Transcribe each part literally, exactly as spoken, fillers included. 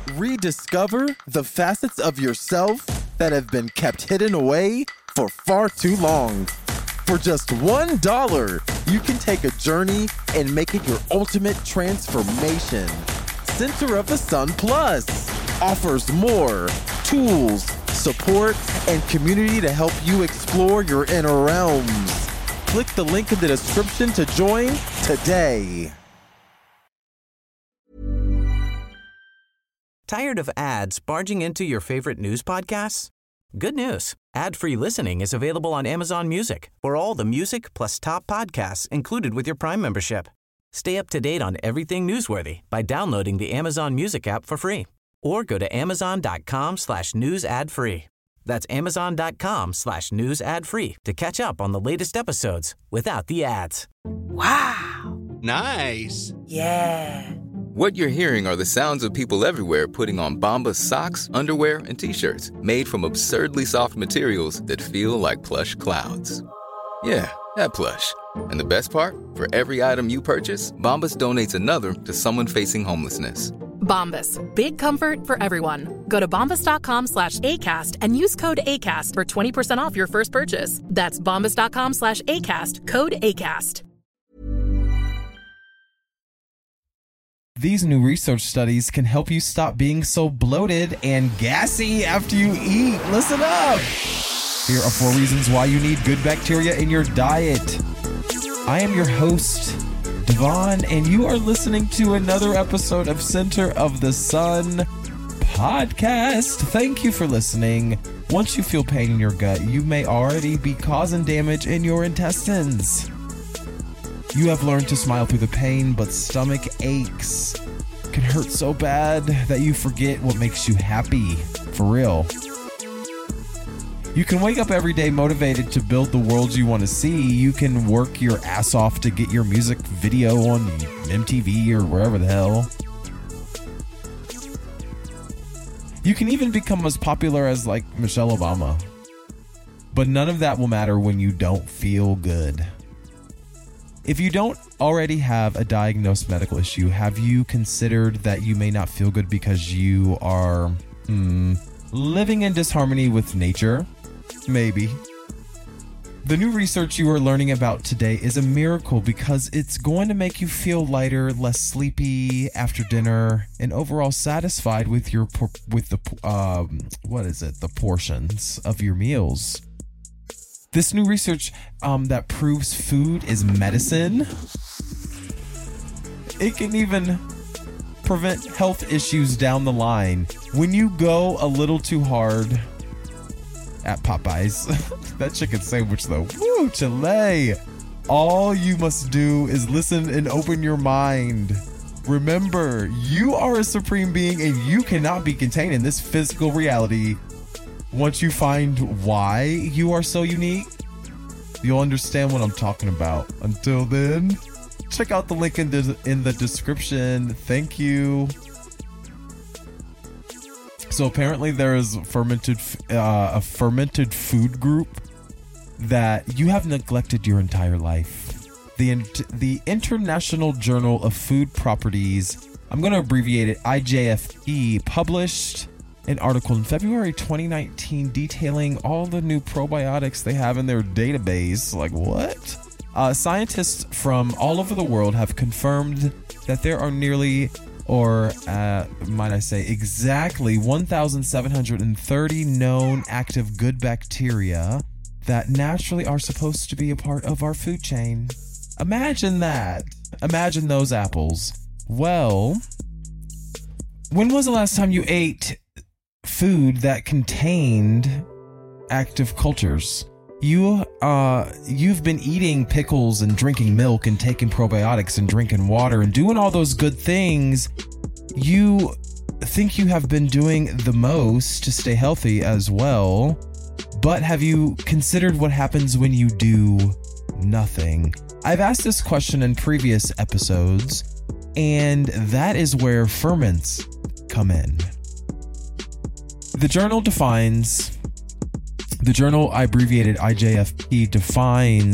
Rediscover the facets of yourself that have been kept hidden away for far too long. For just one dollar, you can take a journey and make it your ultimate transformation. Center of the Sun Plus offers more tools, support, and community to help you explore your inner realms. Click the link in the description to join today. Tired of ads barging into your favorite news podcasts? Good news. Ad-free listening is available on Amazon Music for all the music plus top podcasts included with your Prime membership. Stay up to date on everything newsworthy by downloading the Amazon Music app for free or go to amazon.com slash news ad free. That's amazon.com slash news ad free to catch up on the latest episodes without the ads. Wow. Nice. Yeah. What you're hearing are the sounds of people everywhere putting on Bombas socks, underwear, and T-shirts made from absurdly soft materials that feel like plush clouds. Yeah, that plush. And the best part? For every item you purchase, Bombas donates another to someone facing homelessness. Bombas. Big comfort for everyone. Go to bombas.com slash ACAST and use code ACAST for twenty percent off your first purchase. That's bombas.com slash ACAST. Code ACAST. These new research studies can help you stop being so bloated and gassy after you eat. Listen up. Here are four reasons why you need good bacteria in your diet. I am your host, Devon, and you are listening to another episode of Center of the Sun podcast. Thank you for listening. Once you feel pain in your gut, you may already be causing damage in your intestines. You have learned to smile through the pain, but stomach aches can hurt so bad that you forget what makes you happy. For real. You can wake up every day motivated to build the world you want to see. You can work your ass off to get your music video on M T V or wherever the hell. You can even become as popular as like Michelle Obama. But none of that will matter when you don't feel good. If you don't already have a diagnosed medical issue, have you considered that you may not feel good because you are hmm, living in disharmony with nature? Maybe. The new research you are learning about today is a miracle because it's going to make you feel lighter, less sleepy after dinner, and overall satisfied with your with the um, what is it? The portions of your meals. This new research um, that proves food is medicine. It can even prevent health issues down the line. When you go a little too hard at Popeyes, that chicken sandwich though, woo, Chile. All you must do is listen and open your mind. Remember, you are a supreme being and you cannot be contained in this physical reality. Once you find why you are so unique, you'll understand what I'm talking about. Until then, check out the link in the, in the description. Thank you. So apparently there is fermented uh, a fermented food group that you have neglected your entire life. The the International Journal of Food Properties, I'm going to abbreviate it, I J F P, published an article in February twenty nineteen detailing all the new probiotics they have in their database. Like, what? Uh, scientists from all over the world have confirmed that there are nearly, or uh, might I say exactly, one thousand seven hundred thirty known active good bacteria that naturally are supposed to be a part of our food chain. Imagine that. Imagine those apples. Well, when was the last time you ate food that contained active cultures? You, uh, you've been eating pickles and drinking milk and taking probiotics and drinking water and doing all those good things. You think you have been doing the most to stay healthy as well. But have you considered what happens when you do nothing? I've asked this question in previous episodes, and that is where ferments come in. The journal defines, the journal abbreviated I J F P defines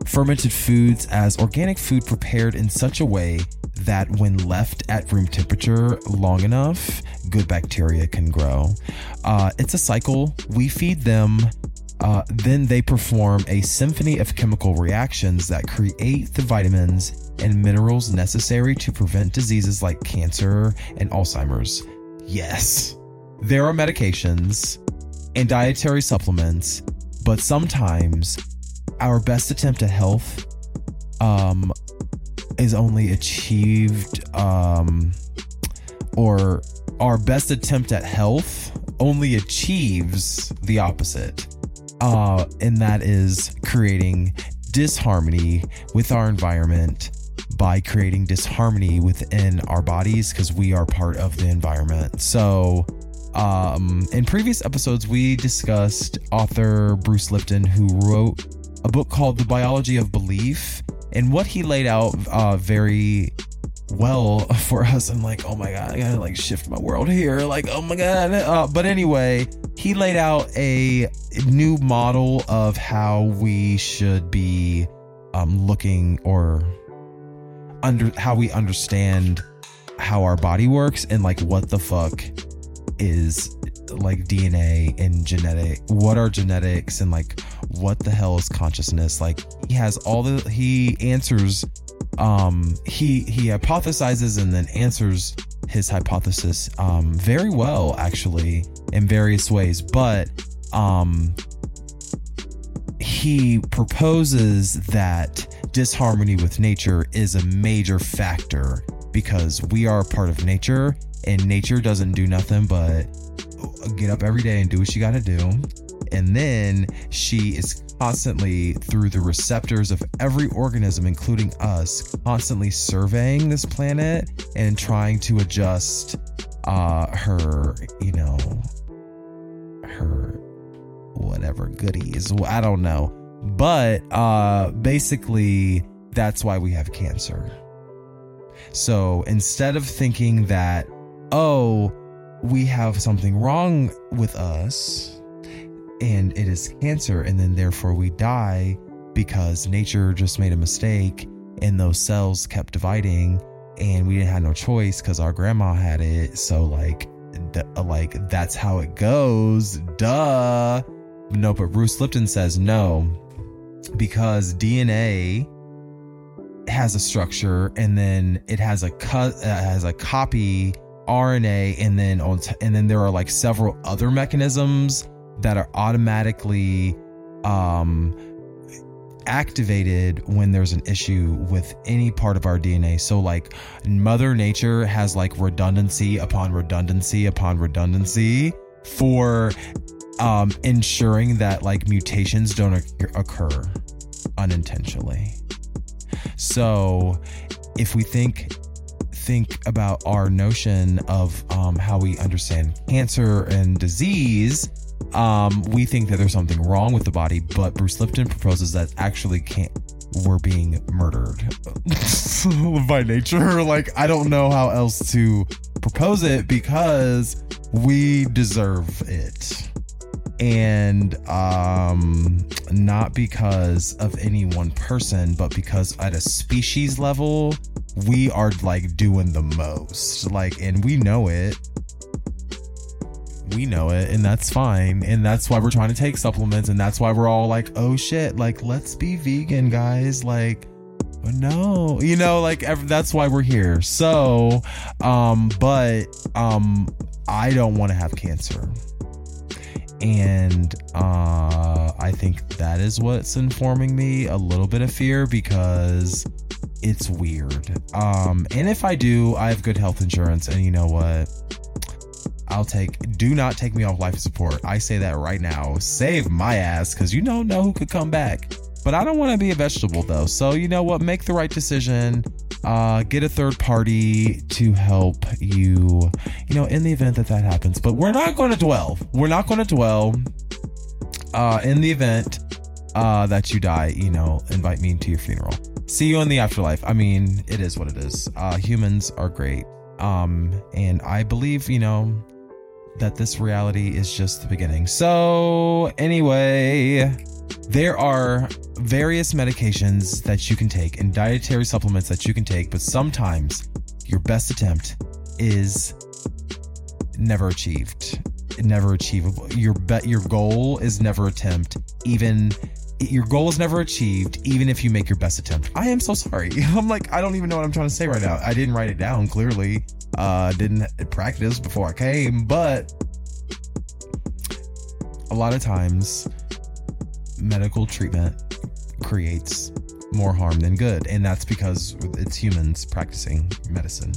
fermented foods as organic food prepared in such a way that when left at room temperature long enough, good bacteria can grow. Uh, it's a cycle. We feed them, uh, then they perform a symphony of chemical reactions that create the vitamins and minerals necessary to prevent diseases like cancer and Alzheimer's. Yes, there are medications and dietary supplements, but sometimes our best attempt at health um, is only achieved, um, or our best attempt at health only achieves the opposite. Uh, and that is creating disharmony with our environment by creating disharmony within our bodies, because we are part of the environment. So um, in previous episodes, we discussed author Bruce Lipton, who wrote a book called The Biology of Belief, and what he laid out uh, very well for us. I'm like, oh my God, I gotta like shift my world here. Like, oh my God. Uh, but anyway, he laid out a new model of how we should be um, looking or under how we understand how our body works, and like what the fuck is like D N A and genetic, what are genetics, and like what the hell is consciousness. Like he has all the he answers um he he hypothesizes and then answers his hypothesis um very well, actually, in various ways. But um he proposes that disharmony with nature is a major factor, because we are a part of nature, and nature doesn't do nothing but get up every day and do what she got to do. And then she is constantly, through the receptors of every organism, including us, constantly surveying this planet and trying to adjust uh, her, you know, her whatever goodies. I don't know. But uh, basically, that's why we have cancer. So instead of thinking that, oh, we have something wrong with us and it is cancer, and then therefore we die because nature just made a mistake and those cells kept dividing and we didn't have no choice because our grandma had it. So like, d- like that's how it goes. Duh. No, but Bruce Lipton says no, because D N A has a structure, and then it has a cut, uh, has a copy R N A, and then on t- and then there are like several other mechanisms that are automatically um activated when there's an issue with any part of our D N A. So like Mother Nature has like redundancy upon redundancy upon redundancy for um ensuring that like mutations don't occur unintentionally. So if we think think about our notion of um, how we understand cancer and disease, um, we think that there's something wrong with the body, but Bruce Lipton proposes that actually can't, we're being murdered by nature. Like, I don't know how else to propose it, because we deserve it. And um, not because of any one person, but because at a species level, we are like doing the most. Like, and we know it. We know it, and that's fine. And that's why we're trying to take supplements, and that's why we're all like, oh shit, like, let's be vegan, guys. Like, no, you know, like, that's why we're here. So, um, but um, I don't want to have cancer. And uh, I think that is what's informing me a little bit of fear, because it's weird. Um, and if I do, I have good health insurance, and you know what? I'll take, do not take me off life support. I say that right now. Save my ass, because you don't know who could come back. But I don't want to be a vegetable though. So you know what? Make the right decision. Uh, get a third party to help you, you know, in the event that that happens. But we're not going to dwell. We're not going to dwell uh, in the event uh, that you die. You know, invite me to your funeral. See you in the afterlife. I mean, it is what it is. Uh, humans are great. Um, and I believe, you know, that this reality is just the beginning. So anyway, there are various medications that you can take and dietary supplements that you can take, but sometimes your best attempt is never achieved, never achievable. Your bet, your goal is never attempt, even your goal is never achieved, even if you make your best attempt. I am so sorry. I'm like, I don't even know what I'm trying to say right now. I didn't write it down clearly. Uh, didn't practice before I came, but a lot of times medical treatment creates more harm than good, and that's because it's humans practicing medicine.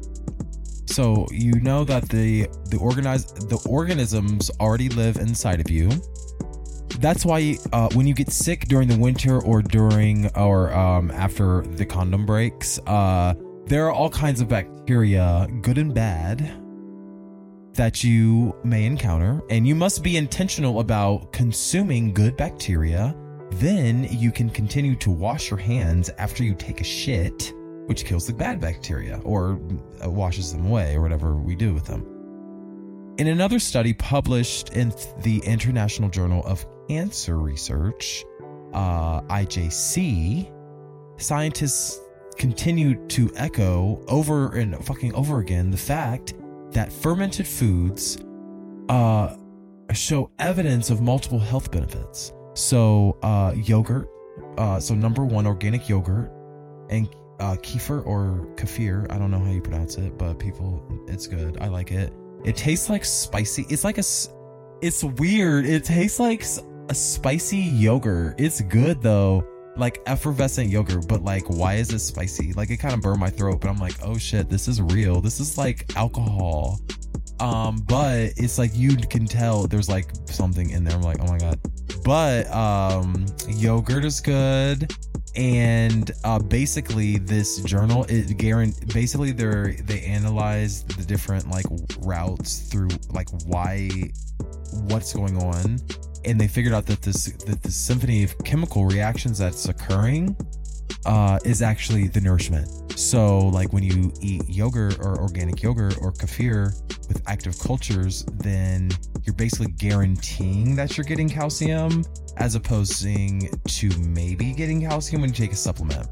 So you know that the the organized the organisms already live inside of you. That's why uh, when you get sick during the winter or during or um, after the condom breaks, uh, there are all kinds of bacteria, good and bad, that you may encounter, and you must be intentional about consuming good bacteria. Then you can continue to wash your hands after you take a shit, which kills the bad bacteria or washes them away, or whatever we do with them. In another study published in the International Journal of Cancer Research, uh, I J C, scientists continued to echo over and fucking over again the fact that fermented foods uh, show evidence of multiple health benefits. So uh, yogurt, uh, so number one, organic yogurt, and uh, kefir or kefir, I don't know how you pronounce it, but people, it's good. I like it. It tastes like spicy. It's like a, it's weird. It tastes like a spicy yogurt. It's good though. Like effervescent yogurt, but like, why is it spicy? Like, it kind of burned my throat, but I'm like, oh shit, this is real. This is like alcohol. Um, but it's like, you can tell there's like something in there. I'm like, oh my God. But um, yogurt is good. And uh, basically this journal, it guarantee, basically they're, they analyze the different like routes through like why, what's going on. And they figured out that this that the symphony of chemical reactions that's occurring uh, is actually the nourishment. So like when you eat yogurt or organic yogurt or kefir with active cultures, then you're basically guaranteeing that you're getting calcium, as opposed to maybe getting calcium when you take a supplement.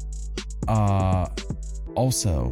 Uh, also,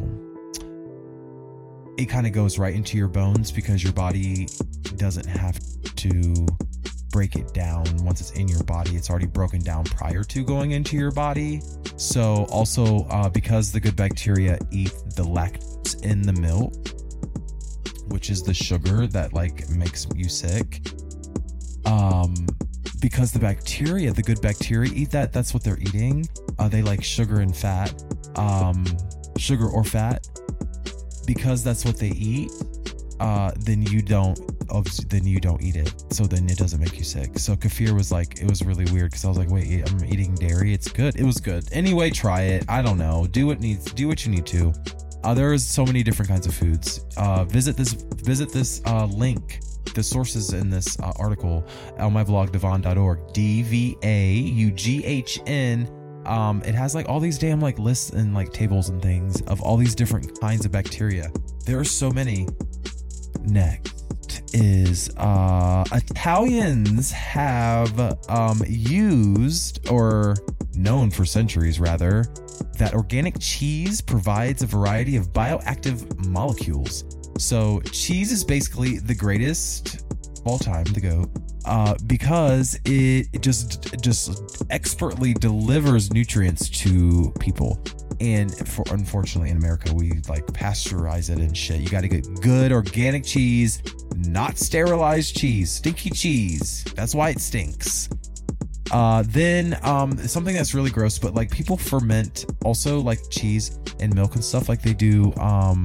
it kind of goes right into your bones because your body doesn't have to break it down. Once it's in your body, it's already broken down prior to going into your body. So also uh, because the good bacteria eat the lactose in the milk, which is the sugar that like makes you sick, um because the bacteria, the good bacteria eat that, that's what they're eating. Uh, they like sugar and fat, um sugar or fat, because that's what they eat. Uh, then you don't, then you don't eat it. So then it doesn't make you sick. So kefir was like, it was really weird because I was like, wait, I'm eating dairy. It's good. It was good. Anyway, try it. I don't know. Do what needs, do what you need to. Uh, there's so many different kinds of foods. Uh, visit this, visit this uh, link, the sources in this uh, article on my blog, devon dot org, D V A U G H N. Um, it has like all these damn like lists and like tables and things of all these different kinds of bacteria. There are so many. Next is uh, Italians have um, used, or known for centuries rather, that organic cheese provides a variety of bioactive molecules. So cheese is basically the greatest of all time, the GOAT, uh, because it just just expertly delivers nutrients to people. And for, unfortunately in America, we like pasteurize it and shit. You got to get good organic cheese, not sterilized cheese, stinky cheese. That's why it stinks. Uh, then um, something that's really gross, but like people ferment also like cheese and milk and stuff like they do um,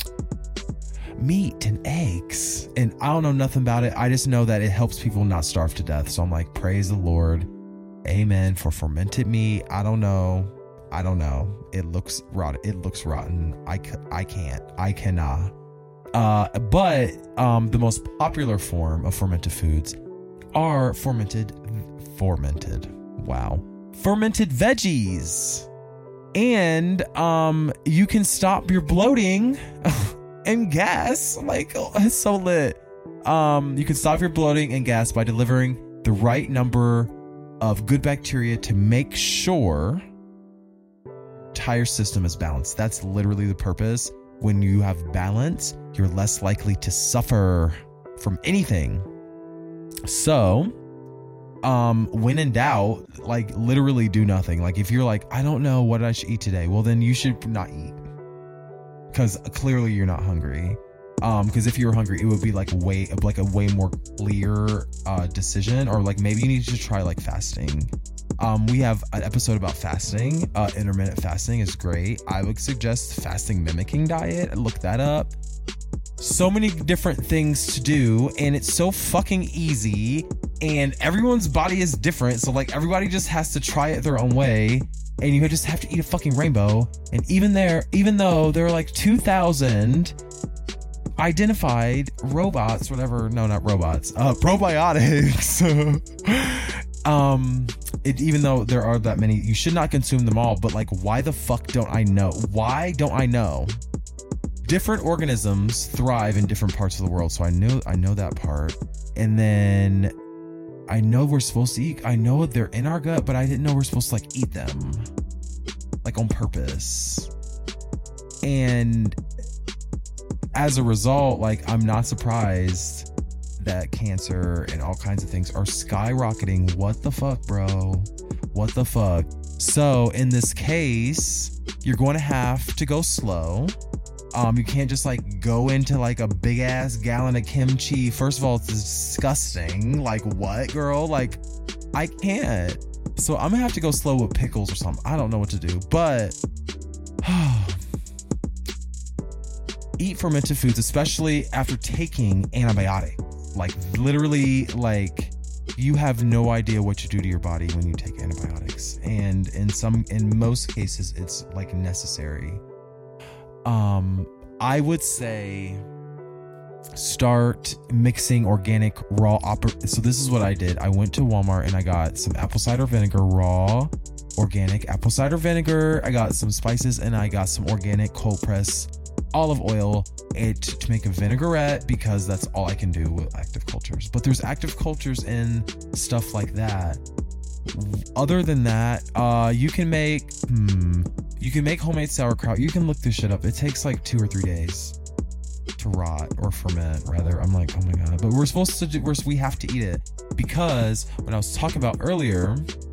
meat and eggs. And I don't know nothing about it. I just know that it helps people not starve to death. So I'm like, praise the Lord. Amen for fermented meat. I don't know. I don't know. It looks rotten. It looks rotten. I, I can't. I cannot. Uh, but um, the most popular form of fermented foods are fermented, fermented. Wow, fermented veggies, and um, you can stop your bloating and gas. Like, oh, it's so lit. um, you can stop your bloating and gas by delivering the right number of good bacteria to make sure entire system is balanced. That's literally the purpose. When you have balance, you're less likely to suffer from anything. So, um, when in doubt, like literally do nothing. Like if you're like, I don't know what I should eat today, well then you should not eat, because clearly you're not hungry. Um, because if you were hungry, it would be like way like a way more clear uh decision, or like maybe you need to try like fasting. Um, we have an episode about fasting. Uh, intermittent fasting is great. I would suggest fasting mimicking diet. Look that up. So many different things to do, and it's so fucking easy, and everyone's body is different. So like everybody just has to try it their own way, and you just have to eat a fucking rainbow. And even there, even though there are like two thousand identified robots, whatever, no, not robots, uh, probiotics. um, it, even though there are that many, you should not consume them all. But like, why the fuck don't I know? Why don't I know? Different organisms thrive in different parts of the world. So I know, I know that part. And then I know we're supposed to eat, I know they're in our gut, but I didn't know we're supposed to like eat them like on purpose. And as a result, like I'm not surprised that cancer and all kinds of things are skyrocketing. What the fuck, bro? What the fuck? So in this case, you're going to have to go slow. Um, you can't just like go into like a big ass gallon of kimchi. First of all, it's disgusting. Like what, girl? Like I can't. So I'm gonna have to go slow with pickles or something. I don't know what to do, but eat fermented foods, especially after taking antibiotics. Like literally, like you have no idea what you do to your body when you take antibiotics, and in some, in most cases, it's like necessary. Um, I would say start mixing organic raw oper- so this is what I did. I went to Walmart and I got some apple cider vinegar, raw organic apple cider vinegar. I got some spices and I got some organic cold press olive oil it to make a vinaigrette, because that's all I can do with active cultures. But there's active cultures in stuff like that. Other than that, uh, you can make hmm, you can make homemade sauerkraut. You can look this shit up. It takes like two or three days to rot or ferment, rather. I'm like, oh my god! But we're supposed to do. We're, we have to eat it, because when I was talking about earlier,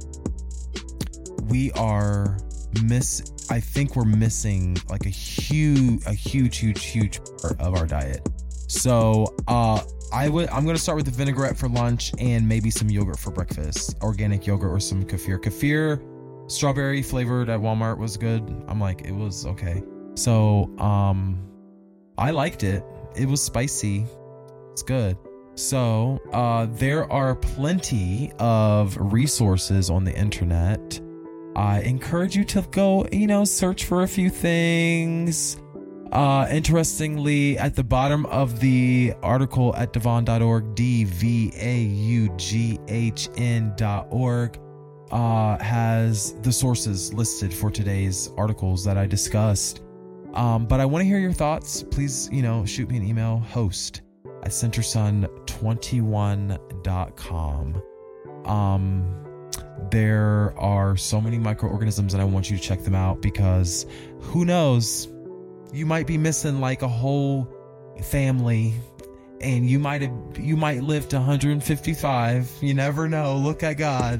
we are miss. I think we're missing like a huge, a huge, huge, huge part of our diet. So, uh, I would. I'm gonna start with the vinaigrette for lunch and maybe some yogurt for breakfast, organic yogurt or some kefir. Kefir, strawberry flavored at Walmart was good. I'm like, it was okay. So, um, I liked it. It was spicy. It's good. So, uh, there are plenty of resources on the internet. I encourage you to go, you know, search for a few things. Uh, interestingly, at the bottom of the article at Devon dot org, D V A U G H N dot org, uh, has the sources listed for today's articles that I discussed. Um, but I want to hear your thoughts. Please, you know, shoot me an email, host at centersun twenty-one dot com. Um, there are so many microorganisms and I want you to check them out, because who knows, you might be missing like a whole family, and you might have, you might live to one hundred fifty-five. You never know. Look at God.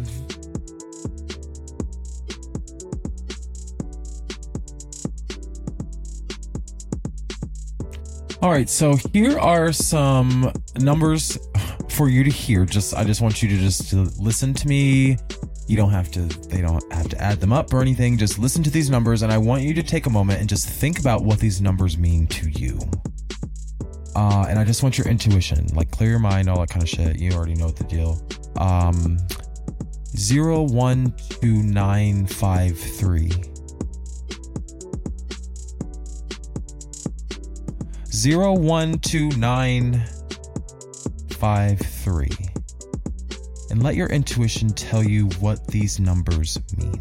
All right, so here are some numbers for you to hear. Just, I just want you to just to listen to me. You don't have to, they don't have to add them up or anything. Just listen to these numbers, and I want you to take a moment and just think about what these numbers mean to you. Uh, and I just want your intuition, like clear your mind, all that kind of shit. You already know the deal. Um, zero one two nine five three. Zero one two nine five three. And let your intuition tell you what these numbers mean.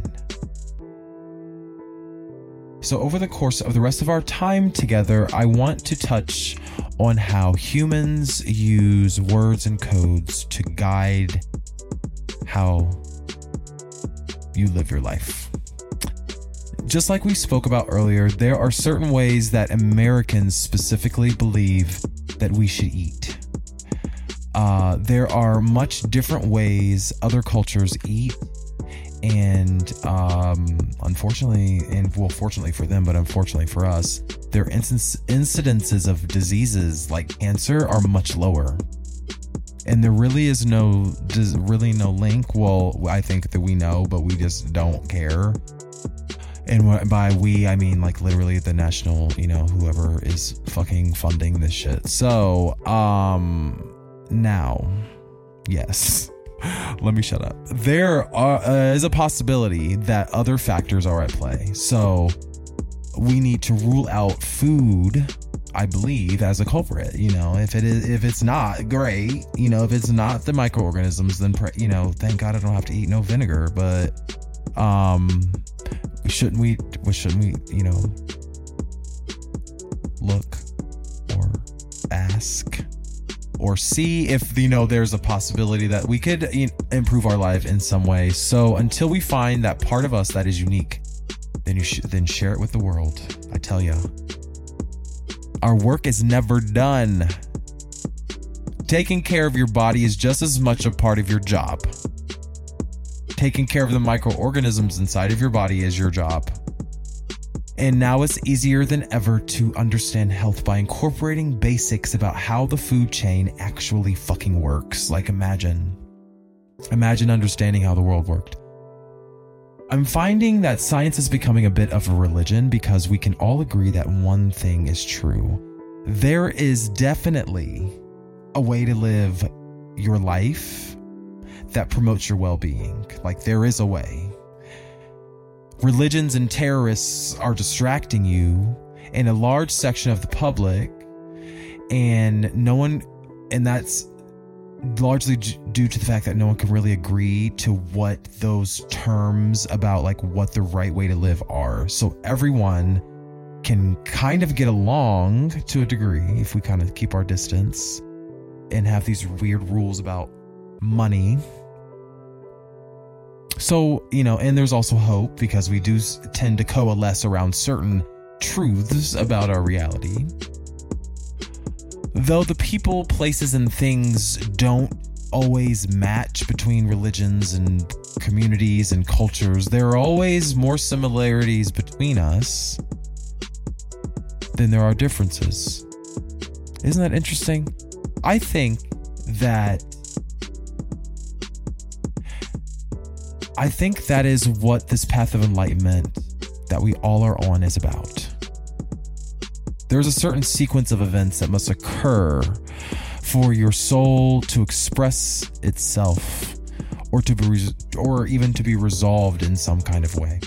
So over the course of the rest of our time together, I want to touch on how humans use words and codes to guide how you live your life. Just like we spoke about earlier, there are certain ways that Americans specifically believe that we should eat. Uh, there are much different ways other cultures eat. And um, unfortunately, and well, fortunately for them, but unfortunately for us, their inc- incidences of diseases like cancer are much lower. And there really is no, there's really no link. Well, I think that we know, but we just don't care. And by we, I mean like literally the national, you know, whoever is fucking funding this shit. So, um, now, yes. Let me shut up. There are, uh, is a possibility that other factors are at play. So we need to rule out food, I believe, as a culprit. You know, if it is, if it's not, great. You know, if it's not the microorganisms, then, you know, thank God I don't have to eat no vinegar. But um, shouldn't we, shouldn't we, you know, look or ask or see if, you know, there's a possibility that we could, you know, improve our life in some way. So until we find that part of us that is unique, then you should then share it with the world. I tell you, our work is never done. Taking care of your body is just as much a part of your job. Taking care of the microorganisms inside of your body is your job. And now it's easier than ever to understand health by incorporating basics about how the food chain actually fucking works. Like imagine, imagine understanding how the world worked. I'm finding that science is becoming a bit of a religion because we can all agree that one thing is true. There is definitely a way to live your life that promotes your well-being. Like there is a way. Religions and terrorists are distracting you and a large section of the public, and no one, and that's largely due to the fact that no one can really agree to what those terms about like what the right way to live are. So everyone can kind of get along to a degree if we kind of keep our distance and have these weird rules about money. So, you know, and there's also hope because we do tend to coalesce around certain truths about our reality. Though the people, places, and things don't always match between religions and communities and cultures, there are always more similarities between us than there are differences. Isn't that interesting? I think that I think that is what this path of enlightenment that we all are on is about. There's a certain sequence of events that must occur for your soul to express itself or to be res- or even to be resolved in some kind of way.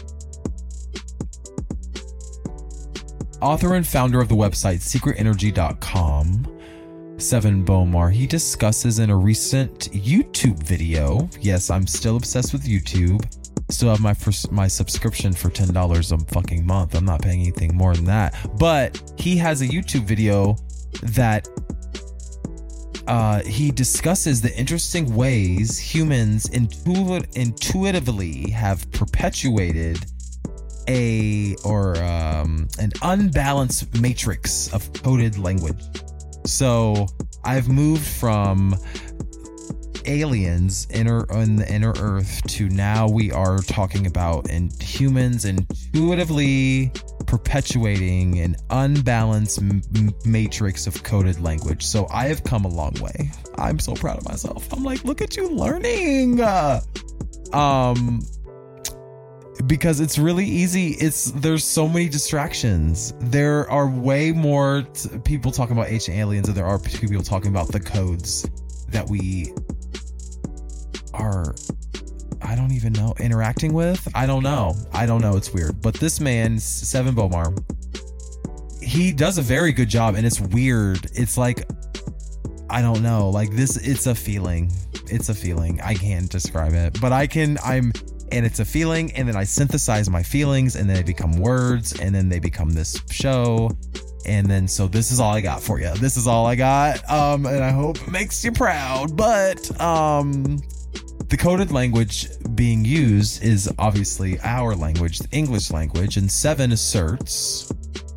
Author and founder of the website secret energy dot com, Seven Bomar, he discusses in a recent YouTube video. Yes, I'm still obsessed with YouTube. Still have my first, my subscription for ten dollars a fucking month. I'm not paying anything more than that. But he has a YouTube video that uh, he discusses the interesting ways humans intu- intuitively have perpetuated a or um, an unbalanced matrix of coded language. So I've moved from aliens inner on the inner earth to now we are talking about and humans intuitively perpetuating an unbalanced m- matrix of coded language. So I have come a long way. I'm so proud of myself. I'm like, look at you learning. Uh, um, because it's really easy. It's there's so many distractions. There are way more t- people talking about ancient aliens than there are people talking about the codes that we are, I don't even know, interacting with. I don't know. I don't know. It's weird. But this man, Seven Bomar, he does a very good job, and it's weird. It's like, I don't know. Like this, it's a feeling. It's a feeling. I can't describe it, but I can, I'm, and it's a feeling, and then I synthesize my feelings, and then they become words, and then they become this show. And then, so this is all I got for you. This is all I got. Um, and I hope it makes you proud. But um, the coded language being used is obviously our language, the English language. And Seven asserts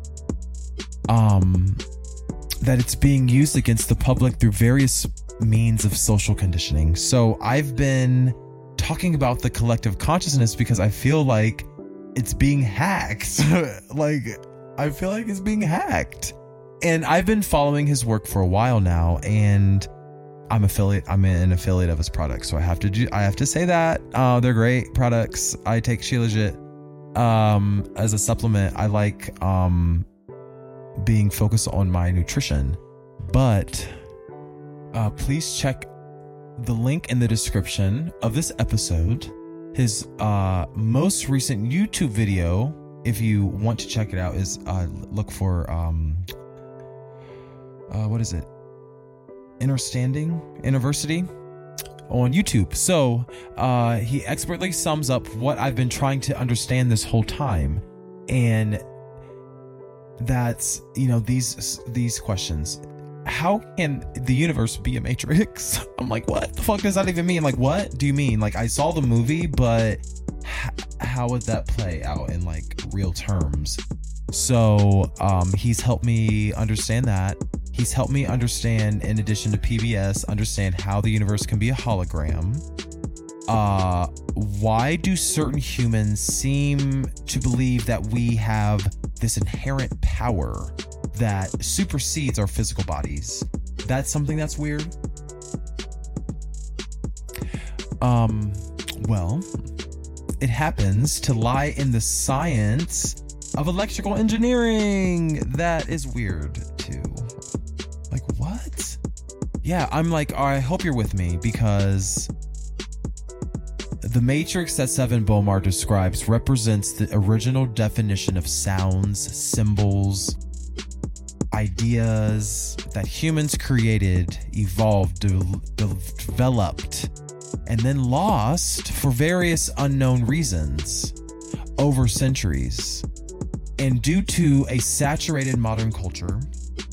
um, that it's being used against the public through various means of social conditioning. So I've been talking about the collective consciousness because I feel like it's being hacked. Like, I feel like it's being hacked. And I've been following his work for a while now, and I'm affiliate. I'm an affiliate of his products, so I have to do. I have to say that uh, they're great products. I take Shilajit um, as a supplement. I like um, being focused on my nutrition, but uh, please check the link in the description of this episode. His uh, most recent YouTube video, if you want to check it out, is uh, look for um, uh, what is it? Understanding University on YouTube. So uh, he expertly sums up what I've been trying to understand this whole time, and that's, you know, these these questions. How can the universe be a matrix? I'm like, what the fuck does that even mean? Like, what do you mean? Like, I saw the movie, but h- how would that play out in like real terms? So um, he's helped me understand that. He's helped me understand, in addition to P B S, understand how the universe can be a hologram. Uh, why do certain humans seem to believe that we have this inherent power that supersedes our physical bodies? That's something that's weird. Um, well, it happens to lie in the science of electrical engineering. That is weird too. Like, what? Yeah, I'm like, I hope you're with me, because the matrix that Seven Bomar describes represents the original definition of sounds, symbols, ideas that humans created, evolved, de- de- developed, and then lost for various unknown reasons over centuries. And due to a saturated modern culture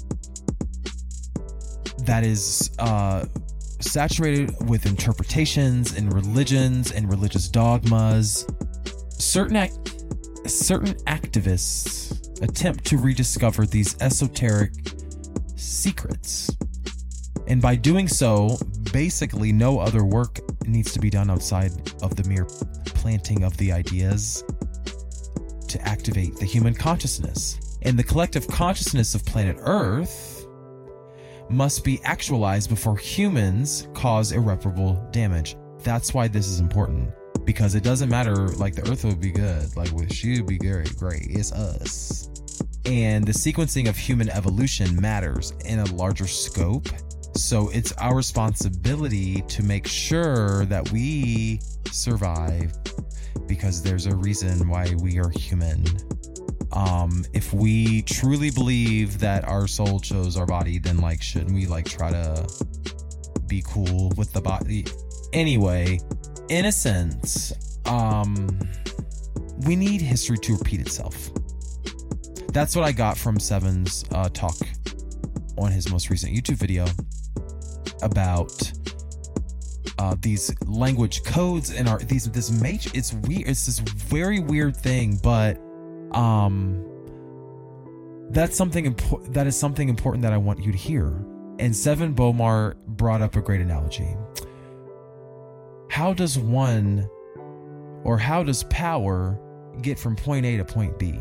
that is uh, saturated with interpretations and religions and religious dogmas, certain act- certain activists attempt to rediscover these esoteric secrets. And by doing so, basically no other work needs to be done outside of the mere planting of the ideas to activate the human consciousness. And the collective consciousness of planet Earth must be actualized before humans cause irreparable damage. That's why this is important, because it doesn't matter, like, the Earth would be good, like, she would be great, great, it's us. And the sequencing of human evolution matters in a larger scope. So it's our responsibility to make sure that we survive, because there's a reason why we are human. Um, if we truly believe that our soul chose our body, then, like, shouldn't we, like, try to be cool with the body? Anyway, in a sense, um, we need history to repeat itself. That's what I got from Seven's uh, talk on his most recent YouTube video about uh, these language codes and our these this matrix. It's weird. It's this very weird thing, but um, that's something important. That is something important that I want you to hear. And Seven Bomar brought up a great analogy. How does one, or how does power get from point A to point B?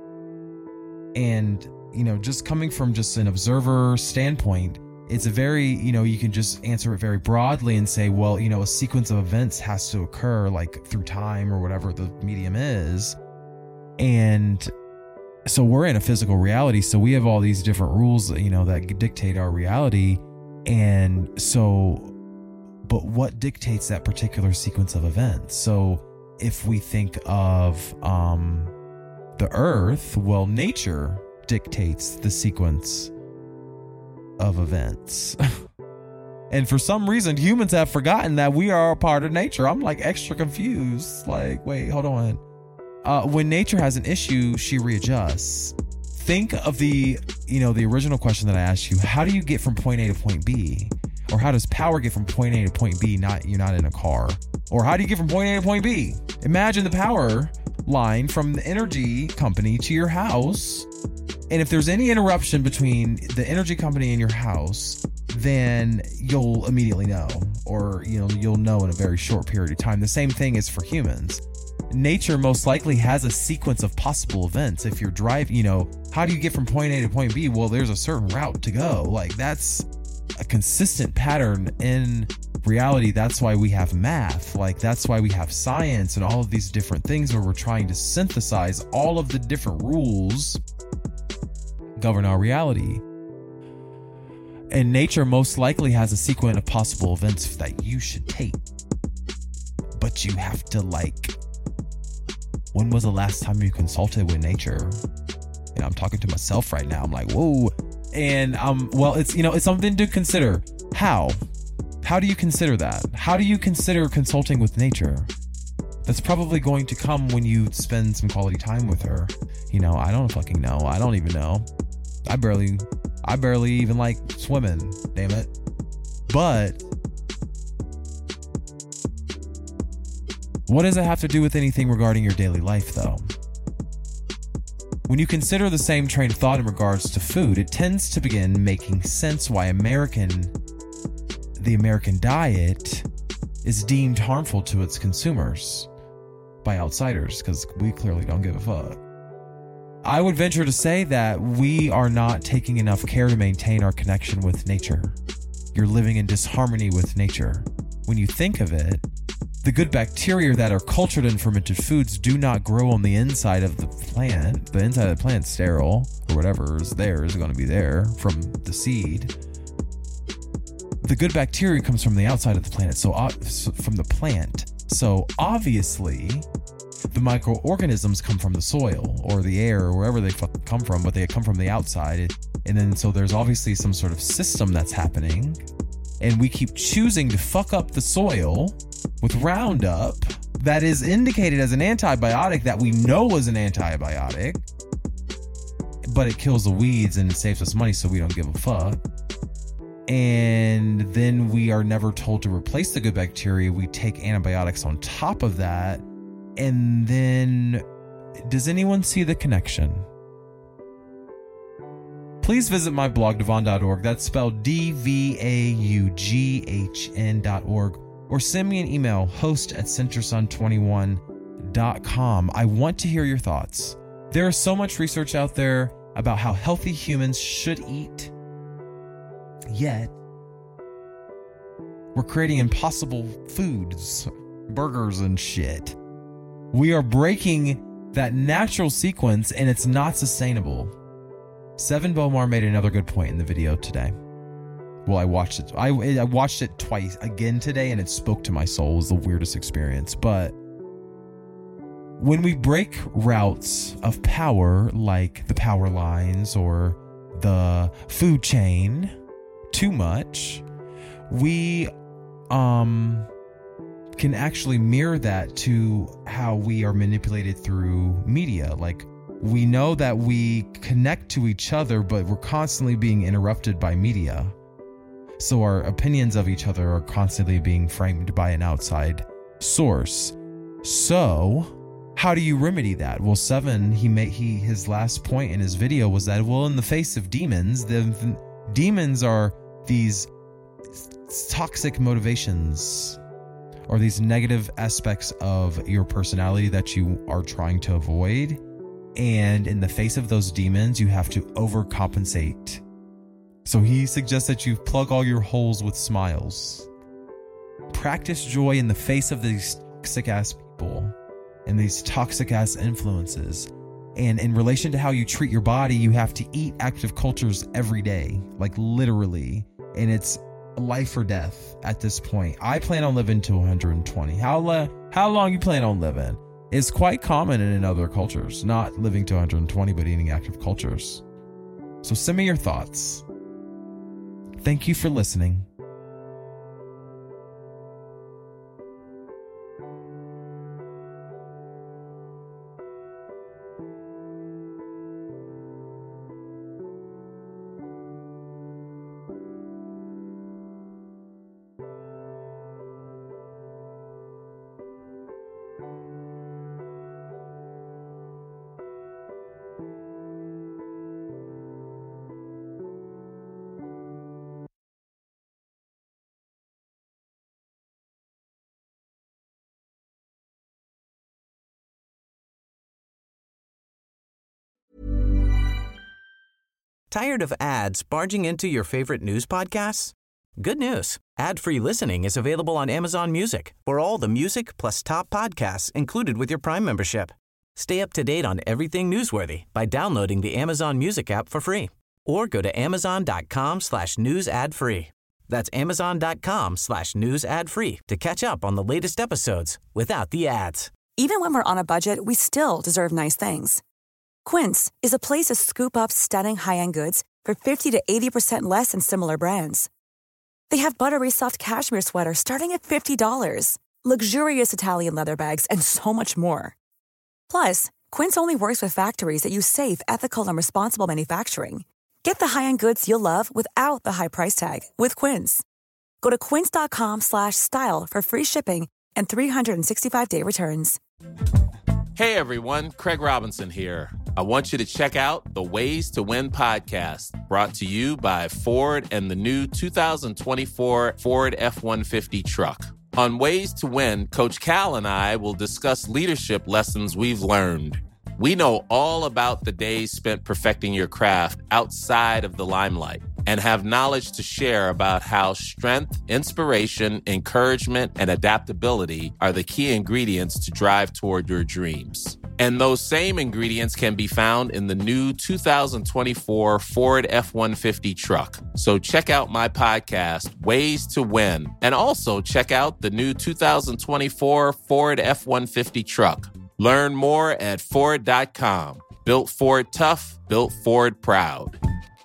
And, you know, just coming from just an observer standpoint, it's a very, you know, you can just answer it very broadly and say, well, you know, a sequence of events has to occur, like, through time or whatever the medium is. And so we're in a physical reality. So we have all these different rules, you know, that dictate our reality. And so, but what dictates that particular sequence of events? So if we think of, um, the earth, well, nature dictates the sequence of events. And for some reason, humans have forgotten that we are a part of nature. I'm like extra confused. Like, wait, hold on. Uh, when nature has an issue, she readjusts. think of the, you know, the original question that I asked you, how do you get from point A to point B? Or how does power get from point A to point B? Not, you're not in a car. Or how do you get from point A to point B? Imagine the power line from the energy company to your house. And if there's any interruption between the energy company and your house, then you'll immediately know, or, you know, you'll know in a very short period of time. The same thing is for humans. Nature most likely has a sequence of possible events. If you're driving, you know, how do you get from point A to point B? Well, there's a certain route to go. Like, that's a consistent pattern in reality. That's why we have math. Like, that's why we have science and all of these different things where we're trying to synthesize all of the different rules govern our reality. And nature most likely has a sequence of possible events that you should take. But you have to, like, when was the last time you consulted with nature? And I'm talking to myself right now. I'm like, whoa. And um, well, it's, you know, it's something to consider. How? How do you consider that? How do you consider consulting with nature? That's probably going to come when you spend some quality time with her. You know, I don't fucking know. I don't even know. I barely, I barely even like swimming, damn it. But what does it have to do with anything regarding your daily life, though? When you consider the same train of thought in regards to food, it tends to begin making sense why American, the American diet is deemed harmful to its consumers by outsiders, because we clearly don't give a fuck. I would venture to say that we are not taking enough care to maintain our connection with nature. You're living in disharmony with nature. When you think of it, the good bacteria that are cultured in fermented foods do not grow on the inside of the plant. The inside of the plant's sterile, or whatever is there is going to be there from the seed. The good bacteria comes from the outside of the plant, so uh, from the plant. So obviously, the microorganisms come from the soil or the air or wherever they fucking come from, but they come from the outside. And then so there's obviously some sort of system that's happening, and we keep choosing to fuck up the soil with Roundup that is indicated as an antibiotic that we know is an antibiotic, but it kills the weeds and it saves us money, so we don't give a fuck. And then we are never told to replace the good bacteria. We take antibiotics on top of that. And then, does anyone see the connection? Please visit my blog, Devon dot org. That's spelled D V A U G H N dot org. Or send me an email, host at centersun twenty-one dot com. I want to hear your thoughts. There is so much research out there about how healthy humans should eat. Yet, we're creating impossible foods, burgers and shit. We are breaking that natural sequence, and it's not sustainable. Seven Bomar made another good point in the video today. Well, I watched it. I, I watched it twice again today, and it spoke to my soul. It was the weirdest experience. But when we break routes of power, like the power lines or the food chain, too much, we um can actually mirror that to how we are manipulated through media. Like, we know that we connect to each other, but we're constantly being interrupted by media. So our opinions of each other are constantly being framed by an outside source. So how do you remedy that? Well, Seven, he made he his last point in his video was that, well, in the face of demons, the, the demons are these toxic motivations or these negative aspects of your personality that you are trying to avoid. And in the face of those demons, you have to overcompensate. So he suggests that you plug all your holes with smiles. Practice joy in the face of these toxic ass people and these toxic ass influences. And in relation to how you treat your body, you have to eat active cultures every day, like literally. And it's life or death at this point. I plan on living to one hundred twenty. How, le- how long you plan on living? It's quite common in other cultures, not living to one hundred twenty, but eating active cultures. So send me your thoughts. Thank you for listening. Tired of ads barging into your favorite news podcasts? Good news. Ad-free listening is available on Amazon Music for all the music plus top podcasts included with your Prime membership. Stay up to date on everything newsworthy by downloading the Amazon Music app for free or go to amazon.com slash news ad free. That's amazon.com slash news ad free to catch up on the latest episodes without the ads. Even when we're on a budget, we still deserve nice things. Quince is a place to scoop up stunning high-end goods for fifty to eighty percent less than similar brands. They have buttery soft cashmere sweaters starting at fifty dollars, luxurious Italian leather bags, and so much more. Plus, Quince only works with factories that use safe, ethical, and responsible manufacturing. Get the high-end goods you'll love without the high price tag with Quince. Go to quince.com slash style for free shipping and three sixty-five day returns. Hey everyone, Craig Robinson here. I want you to check out the Ways to Win podcast, brought to you by Ford and the new two thousand twenty-four Ford F one fifty truck. On Ways to Win, Coach Cal and I will discuss leadership lessons we've learned. We know all about the days spent perfecting your craft outside of the limelight and have knowledge to share about how strength, inspiration, encouragement, and adaptability are the key ingredients to drive toward your dreams. And those same ingredients can be found in the new two thousand twenty-four Ford F one fifty truck. So check out my podcast, Ways to Win, and also check out the new two thousand twenty-four Ford F one fifty truck. Learn more at Ford dot com. Built Ford tough, built Ford proud.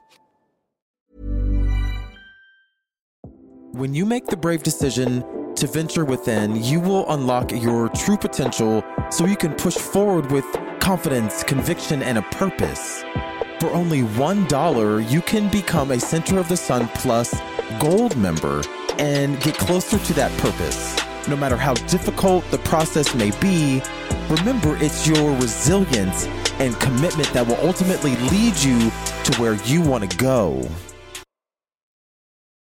When you make the brave decision to venture within, you will unlock your true potential so you can push forward with confidence, conviction, and a purpose. For only one dollar, you can become a Center of the Sun Plus Gold member and get closer to that purpose. No matter how difficult the process may be, remember it's your resilience and commitment that will ultimately lead you to where you want to go.